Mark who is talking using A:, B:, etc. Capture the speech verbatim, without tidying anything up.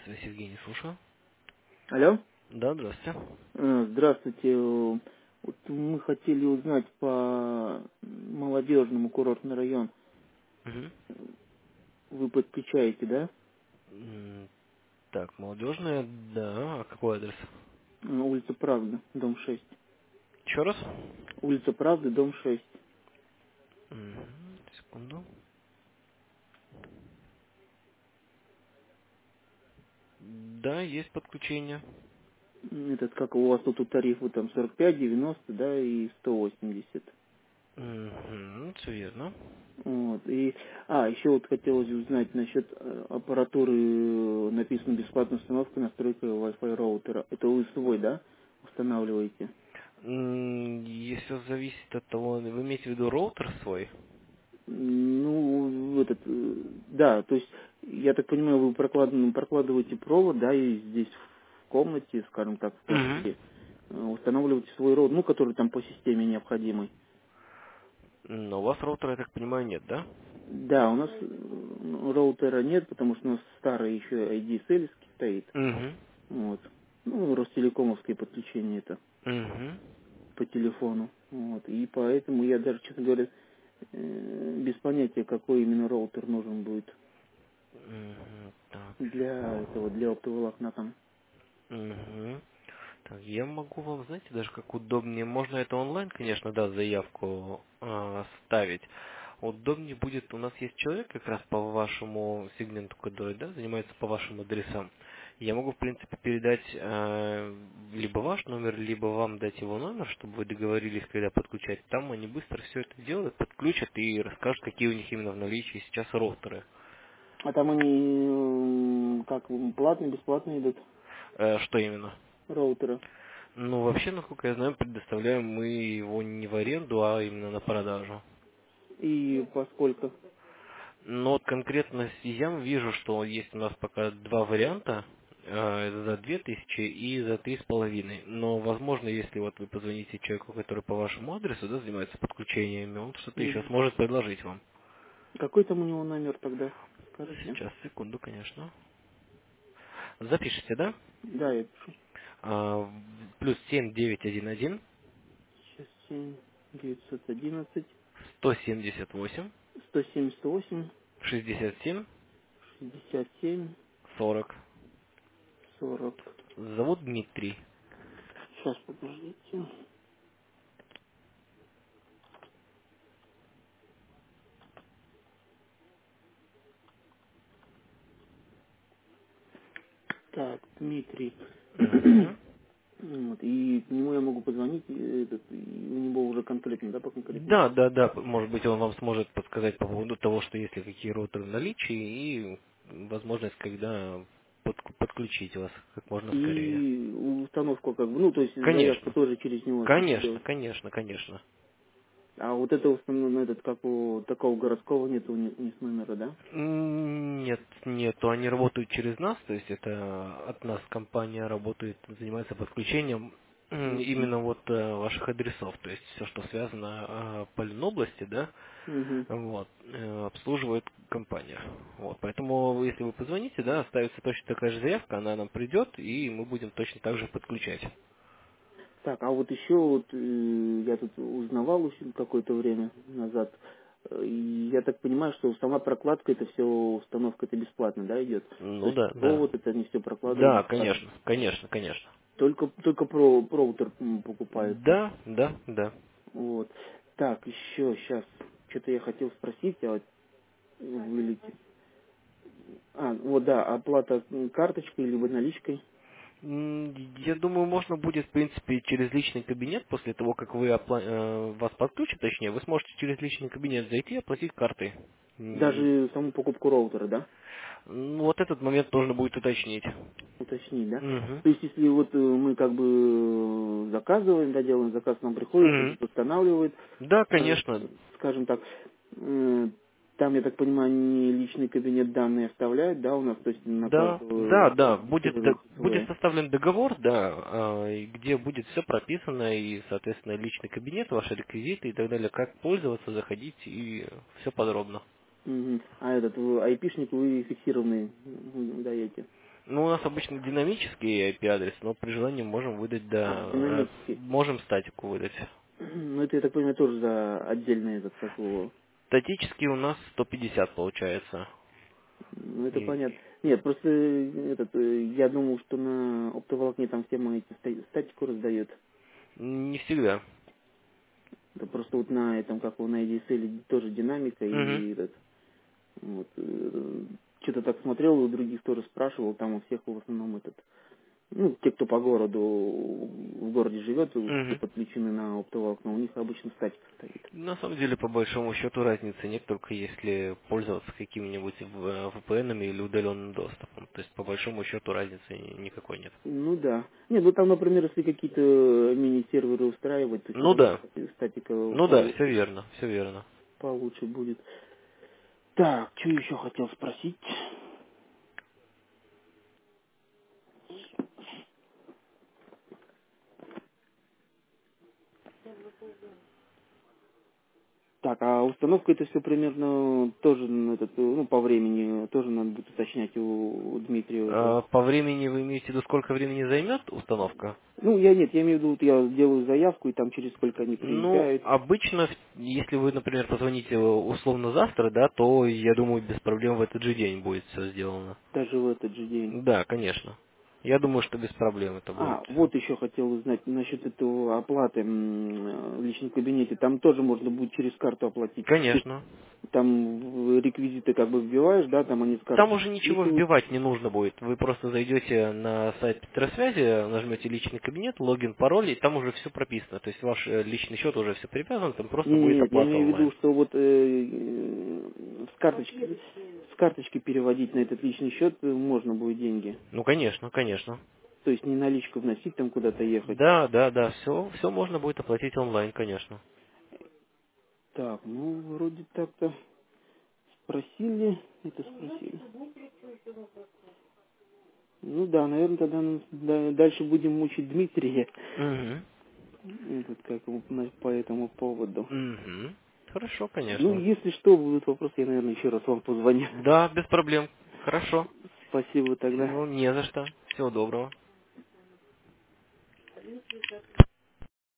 A: Связь Евгений, слушаю.
B: Алло.
A: Да, здравствуйте.
B: Э, Здравствуйте. Э, Вот мы хотели узнать по молодежному курортный район.
A: Мгм.
B: Вы подключаете, да?
A: М, Так, молодежная, да. А какой адрес?
B: Э, Улица Правды, дом шесть.
A: Еще раз?
B: Улица Правды, дом шесть.
A: Мгм, секунду. Да, есть подключение.
B: М, Этот, как у вас тут тарифы там сорок пять, девяносто, да, и сто восемьдесят.
A: Угу, все верно.
B: Вот. И, а, еще вот хотелось узнать насчет э, аппаратуры, э, написано бесплатная установка, настройка Wi-Fi роутера. Это вы свой, да, устанавливаете?
A: М, Если зависит от того, вы имеете в виду роутер свой?
B: Ну, этот, э, да, то есть, я так понимаю, вы прокладываете, прокладываете провод, да, и здесь в комнате, скажем так, в
A: Угу.
B: квартире, э, устанавливаете свой роут, ну, который там по системе необходимый.
A: Но у вас роутера, я так понимаю, нет, да?
B: Да, у нас э, роутера нет, потому что у нас старый еще ай ди селевский стоит,
A: Угу.
B: вот. Ну, Ростелекомовское подключение это
A: Угу.
B: по телефону, вот. И поэтому я даже, честно говоря, э, без понятия, какой именно роутер нужен будет
A: Угу. Так.
B: для этого, для оптоволокна там.
A: Угу. Так, я могу вам, знаете, даже как удобнее, можно это онлайн, конечно, да, заявку э, ставить. Удобнее будет, у нас есть человек как раз по вашему сегменту, который, да, занимается по вашим адресам. Я могу, в принципе, передать э, либо ваш номер, либо вам дать его номер, чтобы вы договорились, когда подключать. Там они быстро все это делают, подключат и расскажут, какие у них именно в наличии сейчас роутеры.
B: А там они э, как платные, бесплатные идут
A: Э, что именно?
B: роутеры.
A: Ну, вообще, насколько я знаю, предоставляем мы его не в аренду, а именно на продажу.
B: И поскольку.
A: Но вот конкретно с я вижу, что есть у нас пока два варианта, э, за две тысячи и за три с половиной. Но, возможно, если вот вы позвоните человеку, который по вашему адресу, да, занимается подключениями, он что-то еще
B: Мгм.
A: сможет предложить вам.
B: Какой там у него номер тогда? Скажите.
A: Сейчас, секунду, конечно. Запишите, да?
B: Да, я пишу.
A: А, плюс семь девять один один
B: Сейчас семь девятьсот одиннадцать
A: сто семьдесят восемь
B: сто семьдесят восемь
A: шестьдесят семь
B: шестьдесят семь
A: сорок.
B: сорок.
A: Зовут Дмитрий.
B: Сейчас подождите. Так, Дмитрий.
A: Мгм.
B: Вот, и к нему я могу позвонить, и этот, и у него уже конкретно, да, по конкретнее.
A: Да, да, да. Может быть, он вам сможет подсказать по поводу того, что есть ли какие роутеры в наличии и возможность, когда под- подключить вас как можно скорее.
B: И установку как бы, ну, то есть заявку
A: Конечно.
B: тоже через него
A: Конечно,
B: сделать.
A: конечно, конечно.
B: А вот это установлено, этот, как у такого городского нету ни, ни с номера, да?
A: М, Нет, нету. Они работают через нас, то есть это от нас компания работает, занимается подключением м,
B: Угу.
A: именно вот э, ваших адресов, то есть все, что связано э, по Ленобласти, да,
B: Угу.
A: вот, э, обслуживает компания. Вот, поэтому если вы позвоните, да, оставится точно такая же заявка, она нам придет, и мы будем точно так же подключать.
B: Так, а вот еще вот э, я тут узнавал еще какое-то время назад, э, и я так понимаю, что сама прокладка, это все, установка это бесплатно, да, идет? То
A: Ну
B: есть
A: да, да.
B: провод это они все прокладывают
A: Да,
B: бесплатно.
A: конечно, конечно, конечно.
B: Только, только про, проводер м, покупается.
A: Да, да, да.
B: Вот. Так, еще сейчас, что-то я хотел спросить, а вот вылетит. А, вот да, оплата м, карточкой либо наличкой.
A: М, Я думаю, можно будет, в принципе, через личный кабинет, после того, как вы опла- э, вас подключат, точнее, вы сможете через личный кабинет зайти и оплатить картой. М,
B: Даже саму покупку роутера, да?
A: ну, Вот этот момент нужно будет уточнить.
B: Уточнить, да?
A: Мгм.
B: То есть, если вот э, мы как бы э, заказываем, да, делаем заказ, нам приходит,
A: Мгм.
B: этот устанавливает,
A: Да,
B: скажем,
A: конечно.
B: скажем так, э, там, я так понимаю, не личный кабинет данные оставляют, да, у нас, то есть на
A: Да, да,
B: каждого
A: да. Будет, д-
B: регистрируется
A: будет
B: свой.
A: составлен договор, да, а, и где будет все прописано, и, соответственно, личный кабинет, ваши реквизиты и так далее, как пользоваться, заходить, и все подробно.
B: Мгм. А этот э, айпишник вы фиксированный м, даете.
A: Ну, у нас обычно динамический ай пи-адрес, но при желании можем выдать,
B: А,
A: да, э,
B: динамический.
A: можем статику выдать.
B: Ну, это, я так понимаю, тоже за отдельный этот, как его...
A: Статический у нас сто пятьдесят получается.
B: Ну, это
A: И
B: понятно. Нет, просто э, этот, э, я думал, что на оптоволокне там все мои эти ста- статику раздает.
A: не всегда.
B: Это просто вот на этом, как его, на эй ди эс эл тоже динамика
A: Мгм.
B: и этот, вот, что-то так смотрел, у других тоже спрашивал, там у всех в основном этот, ну, те, кто по городу, в городе живет, кто
A: Мгм.
B: подключены на оптоволокно, у них обычно статика стоит.
A: На самом деле, по большому счету, разницы нет, только если пользоваться какими-нибудь в- ви пи эн-ами или удаленным доступом. То есть, по большому счету, разницы ни- никакой нет.
B: Ну да. Нет, ну там, например, если какие-то мини-серверы устраивать, то
A: Ну
B: всегда
A: да,
B: статика
A: ну да, все
B: получше,
A: верно, все верно.
B: получше будет. Так, что еще хотел спросить? Так, а установка это все примерно тоже ну, этот, ну, по времени тоже надо будет уточнять у, у Дмитрия уже.
A: А по времени вы имеете в виду, сколько времени займет установка?
B: Ну, я нет, я имею в виду, вот я делаю заявку, и там через сколько они
A: Ну,
B: приезжают,
A: обычно, если вы, например, позвоните условно завтра, да, то, я думаю, без проблем в этот же день будет все сделано.
B: даже в этот же день.
A: Да, конечно. Я думаю, что без проблем это будет
B: А,
A: все.
B: вот еще хотел узнать насчет этого оплаты м, в личном кабинете. Там тоже можно будет через карту оплатить. То есть
A: Конечно.
B: там в- реквизиты как бы вбиваешь, да, там они с
A: Там
B: карточки
A: уже ничего
B: списывают.
A: вбивать не нужно будет. Вы просто зайдете на сайт Петросвязи, нажмете личный кабинет, логин, пароль, и там уже все прописано. То есть ваш э, личный счет уже все привязан, там просто
B: Не, не,
A: будет
B: нет, я
A: оплата
B: имею в виду,
A: онлайн.
B: что вот э, э, с карточки с карточки переводить на этот личный счет э, можно будет деньги.
A: Ну, конечно, конечно.
B: То есть не наличку вносить там куда-то ехать.
A: Да, да, да, все, все можно будет оплатить онлайн, конечно.
B: Так, ну вроде так-то спросили, это спросили. Ну да, наверное, тогда н- да- дальше будем мучить Дмитрия.
A: Угу.
B: Этот, как его, на- по этому поводу.
A: Угу. Хорошо,
B: Ну,
A: конечно.
B: если что, будут вопросы, я, наверное, еще раз вам позвоню.
A: Да, без проблем. Хорошо.
B: Спасибо тогда.
A: Ну, не за что. Всего доброго.